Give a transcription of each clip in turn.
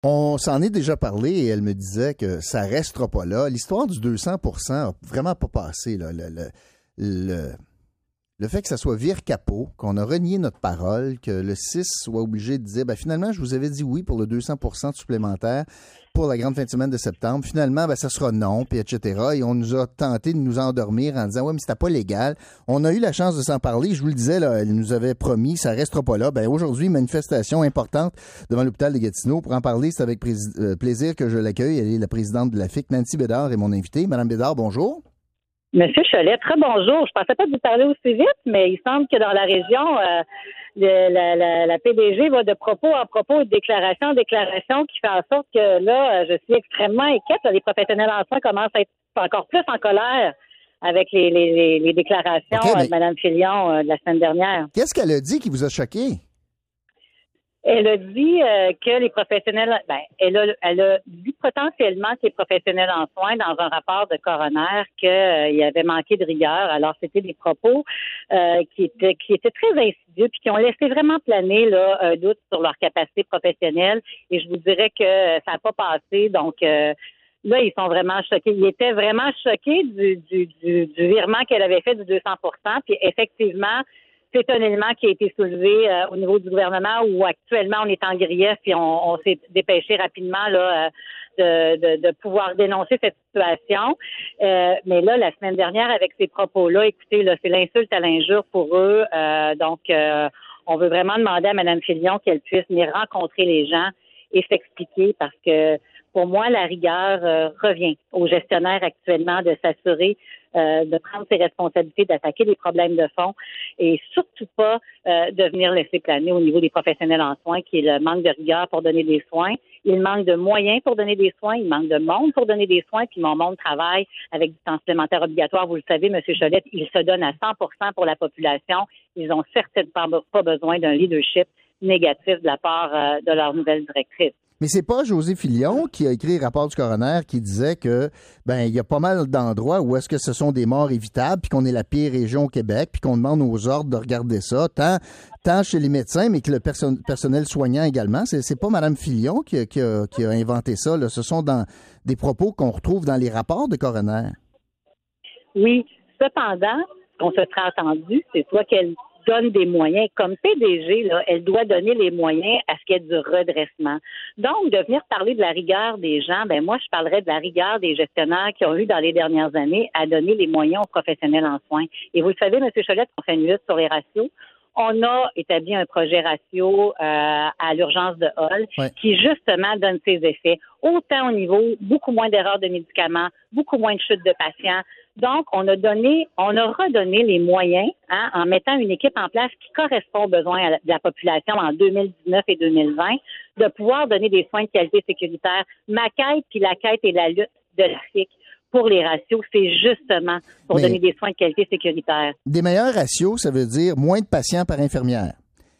On s'en est déjà parlé et elle me disait que ça restera pas là. L'histoire du 200% a vraiment pas passé, là. Le fait que ça soit vire capot, qu'on a renié notre parole, que le 6 soit obligé de dire, finalement, je vous avais dit oui pour le 200% supplémentaire pour la grande fin de semaine de septembre. Finalement, ça sera non, puis etc. Et on nous a tenté de nous endormir en disant, ouais, mais c'était pas légal. On a eu la chance de s'en parler. Je vous le disais, là, elle nous avait promis, ça restera pas là. Aujourd'hui, manifestation importante devant l'hôpital de Gatineau. Pour en parler, c'est avec plaisir que je l'accueille. Elle est la présidente de la FIC. Nancy Bédard est mon invitée. Madame Bédard, bonjour. Monsieur Cholet, très bonjour. Je pensais pas vous parler aussi vite, mais il semble que dans la région, la PDG va de propos en propos et de déclaration en déclaration qui fait en sorte que là, je suis extrêmement inquiète. Là, les professionnels en soins commencent à être encore plus en colère avec les déclarations de Mme Filion de la semaine dernière. Qu'est-ce qu'elle a dit qui vous a choqué? Elle a dit que les professionnels, elle a dit potentiellement que les professionnels en soins, dans un rapport de coroner, qu'il y avait manqué de rigueur. Alors, c'était des propos qui étaient très insidieux puis qui ont laissé vraiment planer là un doute sur leur capacité professionnelle. Et je vous dirais que ça n'a pas passé. Donc, là, ils sont vraiment choqués. Ils étaient vraiment choqués du virement qu'elle avait fait du 200%. Puis, effectivement, c'est un élément qui a été soulevé au niveau du gouvernement où actuellement on est en grief et on s'est dépêché rapidement là de pouvoir dénoncer cette situation. Mais là, la semaine dernière, avec ces propos-là, écoutez, là, c'est l'insulte à l'injure pour eux. Donc, on veut vraiment demander à Mme Filion qu'elle puisse venir rencontrer les gens et s'expliquer parce que pour moi, la rigueur revient aux gestionnaires actuellement de s'assurer de prendre ses responsabilités, d'attaquer les problèmes de fond et surtout pas de venir laisser planer au niveau des professionnels en soins qui est le manque de rigueur pour donner des soins. Il manque de moyens pour donner des soins, il manque de monde pour donner des soins, puis mon monde travaille avec du temps supplémentaire obligatoire. Vous le savez, M. Cholette, ils se donnent à 100% pour la population. Ils ont certainement pas besoin d'un leadership négatif de la part de leur nouvelle directrice. Mais c'est pas José Filion qui a écrit le rapport du coroner qui disait que il y a pas mal d'endroits où est-ce que ce sont des morts évitables puis qu'on est la pire région au Québec puis qu'on demande aux ordres de regarder ça tant chez les médecins mais que le personnel soignant également. C'est pas Mme Filion qui a inventé ça là. Ce sont des propos qu'on retrouve dans les rapports de coroner. Oui, cependant, on se serait attendu, c'est soit qu'elle donne des moyens. Comme PDG, là, elle doit donner les moyens à ce qu'il y ait du redressement. Donc, de venir parler de la rigueur des gens, moi, je parlerais de la rigueur des gestionnaires qui ont eu dans les dernières années à donner les moyens aux professionnels en soins. Et vous le savez, M. Cholette, on fait une lutte sur les ratios. On a établi un projet ratio à l'urgence de Hall qui, justement, donne ses effets. Autant au niveau, beaucoup moins d'erreurs de médicaments, beaucoup moins de chutes de patients. Donc, on a redonné les moyens en mettant une équipe en place qui correspond aux besoins de la population en 2019 et 2020, de pouvoir donner des soins de qualité sécuritaire. Ma quête, puis la quête et la lutte de la FIC pour les ratios, c'est justement pour donner des soins de qualité sécuritaire. Des meilleurs ratios, ça veut dire moins de patients par infirmière.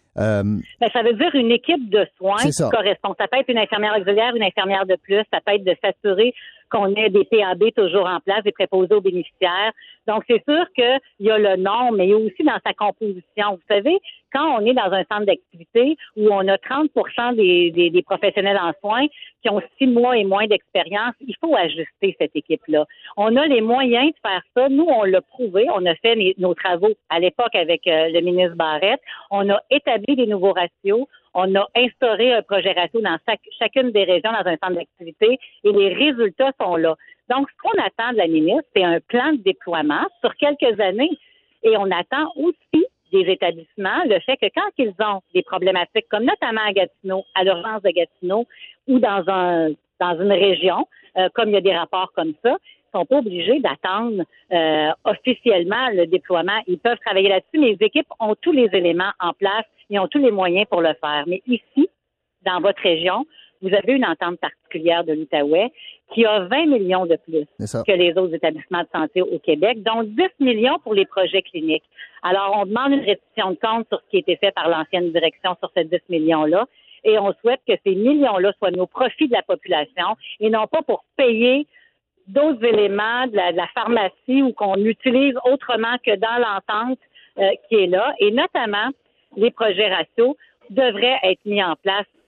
Ça veut dire une équipe de soins qui correspond. Ça peut être une infirmière auxiliaire, une infirmière de plus. Ça peut être de s'assurer qu'on ait des PAB toujours en place, des préposés aux bénéficiaires. Donc, c'est sûr qu'il y a le nom, mais il y a aussi dans sa composition. Vous savez, quand on est dans un centre d'activité où on a 30% des professionnels en soins qui ont 6 mois et moins d'expérience, il faut ajuster cette équipe-là. On a les moyens de faire ça. Nous, on l'a prouvé. On a fait nos travaux à l'époque avec le ministre Barrette. On a établi des nouveaux ratios. On a instauré un projet ratio dans chacune des régions dans un centre d'activité et les résultats sont là. Donc, ce qu'on attend de la ministre, c'est un plan de déploiement sur quelques années. Et on attend aussi des établissements le fait que quand ils ont des problématiques, comme notamment à Gatineau, à l'urgence de Gatineau ou dans une région, comme il y a des rapports comme ça, ils sont pas obligés d'attendre officiellement le déploiement. Ils peuvent travailler là-dessus, mais les équipes ont tous les éléments en place, ils ont tous les moyens pour le faire. Mais ici, dans votre région, vous avez une entente particulière de l'Outaouais qui a 20 millions de plus que les autres établissements de santé au Québec, dont 10 millions pour les projets cliniques. Alors, on demande une réduction de compte sur ce qui a été fait par l'ancienne direction sur ces 10 millions-là et on souhaite que ces millions-là soient mis au profit de la population et non pas pour payer d'autres éléments de la pharmacie ou qu'on utilise autrement que dans l'entente qui est là. Et notamment, les projets ratios devraient être mis en place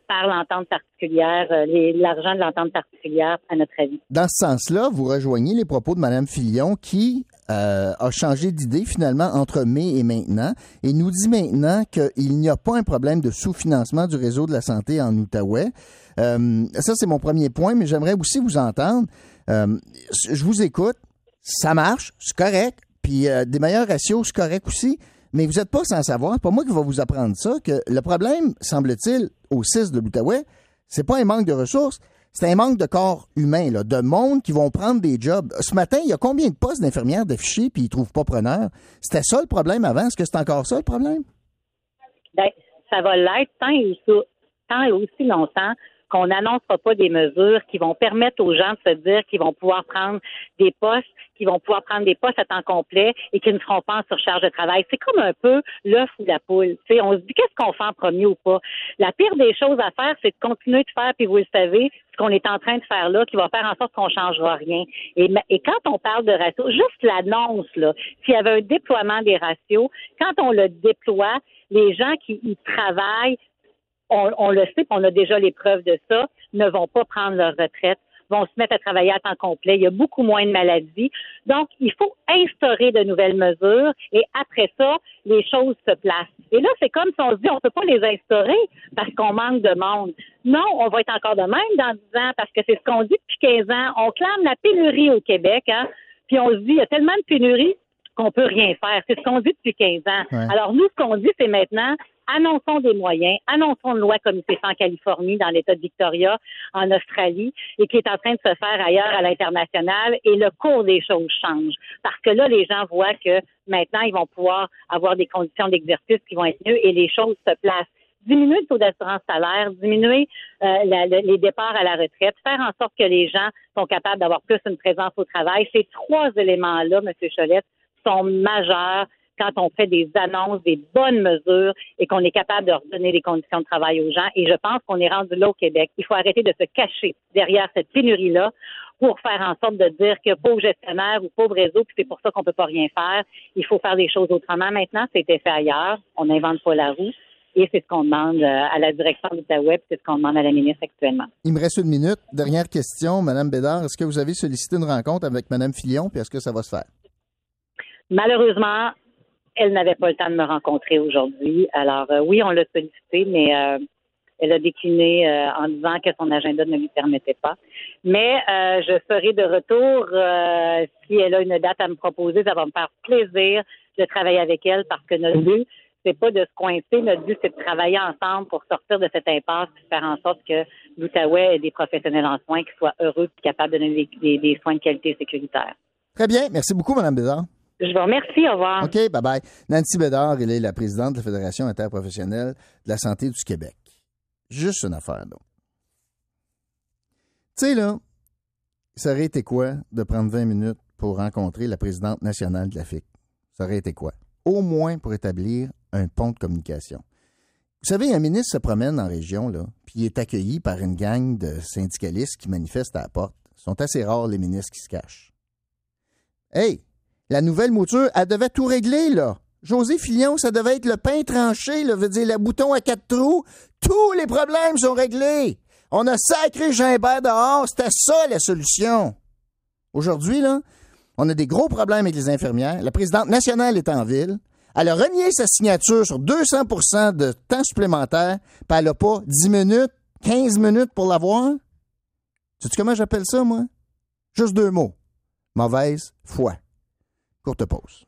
par l'entente particulière, l'argent de l'entente particulière, à notre avis. Dans ce sens-là, vous rejoignez les propos de Mme Filion qui a changé d'idée finalement entre mai et maintenant et nous dit maintenant qu'il n'y a pas un problème de sous-financement du réseau de la santé en Outaouais. Ça, c'est mon premier point, mais j'aimerais aussi vous entendre. Je vous écoute, ça marche, c'est correct, puis des meilleurs ratios, c'est correct aussi, mais vous n'êtes pas sans savoir, c'est pas moi qui vais vous apprendre ça, que le problème, semble-t-il, au CIS de l'Outaouais, c'est pas un manque de ressources, c'est un manque de corps humain, là, de monde qui vont prendre des jobs. Ce matin, il y a combien de postes d'infirmières d'affichés puis ils trouvent pas preneur? C'était ça le problème avant? Est-ce que c'est encore ça le problème? Bien, ça va l'être tant et aussi longtemps qu'on n'annoncera pas des mesures qui vont permettre aux gens de se dire qu'ils vont pouvoir prendre des postes, à temps complet et qui ne seront pas en surcharge de travail. C'est comme un peu l'œuf ou la poule. Tu sais, on se dit qu'est-ce qu'on fait en premier ou pas. La pire des choses à faire, c'est de continuer de faire, puis vous le savez, ce qu'on est en train de faire là, qui va faire en sorte qu'on ne changera rien. Et quand on parle de ratios, juste l'annonce, là, s'il y avait un déploiement des ratios, quand on le déploie, les gens qui y travaillent, on le sait, puis on a déjà les preuves de ça, ne vont pas prendre leur retraite, vont se mettre à travailler à temps complet. Il y a beaucoup moins de maladies. Donc, il faut instaurer de nouvelles mesures et après ça, les choses se placent. Et là, c'est comme si on se dit, on ne peut pas les instaurer parce qu'on manque de monde. Non, on va être encore de même dans 10 ans parce que c'est ce qu'on dit depuis 15 ans. On clame la pénurie au Québec, hein, puis on se dit, il y a tellement de pénurie qu'on peut rien faire. C'est ce qu'on dit depuis 15 ans. Ouais. Alors, nous, ce qu'on dit, c'est maintenant, annonçons des moyens, annonçons une loi comme c'est fait en Californie, dans l'État de Victoria, en Australie, et qui est en train de se faire ailleurs à l'international, et le cours des choses change. Parce que là, les gens voient que maintenant, ils vont pouvoir avoir des conditions d'exercice qui vont être mieux, et les choses se placent. Diminuer le taux d'assurance salaire, diminuer les départs à la retraite, faire en sorte que les gens sont capables d'avoir plus une présence au travail. Ces 3 éléments-là, M. Cholette, sont majeurs quand on fait des annonces, des bonnes mesures et qu'on est capable de redonner des conditions de travail aux gens. Et je pense qu'on est rendu là au Québec. Il faut arrêter de se cacher derrière cette pénurie-là pour faire en sorte de dire que pauvre gestionnaire ou pauvre réseau, puis c'est pour ça qu'on peut pas rien faire. Il faut faire des choses autrement maintenant. C'était fait ailleurs. On n'invente pas la roue. Et c'est ce qu'on demande à la direction de l'Outaouais, puis c'est ce qu'on demande à la ministre actuellement. Il me reste 1 minute. Dernière question, Mme Bédard. Est-ce que vous avez sollicité une rencontre avec Mme Filion, puis est-ce que ça va se faire? Malheureusement, elle n'avait pas le temps de me rencontrer aujourd'hui. Alors, oui, on l'a sollicité, mais elle a décliné en disant que son agenda ne lui permettait pas. Mais je serai de retour si elle a une date à me proposer. Ça va me faire plaisir de travailler avec elle parce que notre but, c'est pas de se coincer. Notre but, c'est de travailler ensemble pour sortir de cette impasse et faire en sorte que l'Outaouais ait des professionnels en soins qui soient heureux et capables de donner des soins de qualité sécuritaire. Très bien. Merci beaucoup, Mme Bédard. Je vous remercie. Au revoir. OK, bye-bye. Nancy Bédard, elle est la présidente de la Fédération interprofessionnelle de la santé du Québec. Juste une affaire, là. Tu sais, là, ça aurait été quoi de prendre 20 minutes pour rencontrer la présidente nationale de la FIC? Ça aurait été quoi? Au moins pour établir un pont de communication. Vous savez, un ministre se promène en région, là, puis il est accueilli par une gang de syndicalistes qui manifestent à la porte. Ce sont assez rares, les ministres qui se cachent. Hey! La nouvelle mouture, elle devait tout régler, là. José Filion, ça devait être le pain tranché, là, veut dire le bouton à 4 trous. Tous les problèmes sont réglés. On a sacré Gimbert dehors, c'était ça la solution. Aujourd'hui, là, on a des gros problèmes avec les infirmières. La présidente nationale est en ville. Elle a renié sa signature sur 200% de temps supplémentaire, puis elle n'a pas 10 minutes, 15 minutes pour l'avoir. Sais-tu comment j'appelle ça, moi? Juste 2 mots. Mauvaise foi. Courte pause.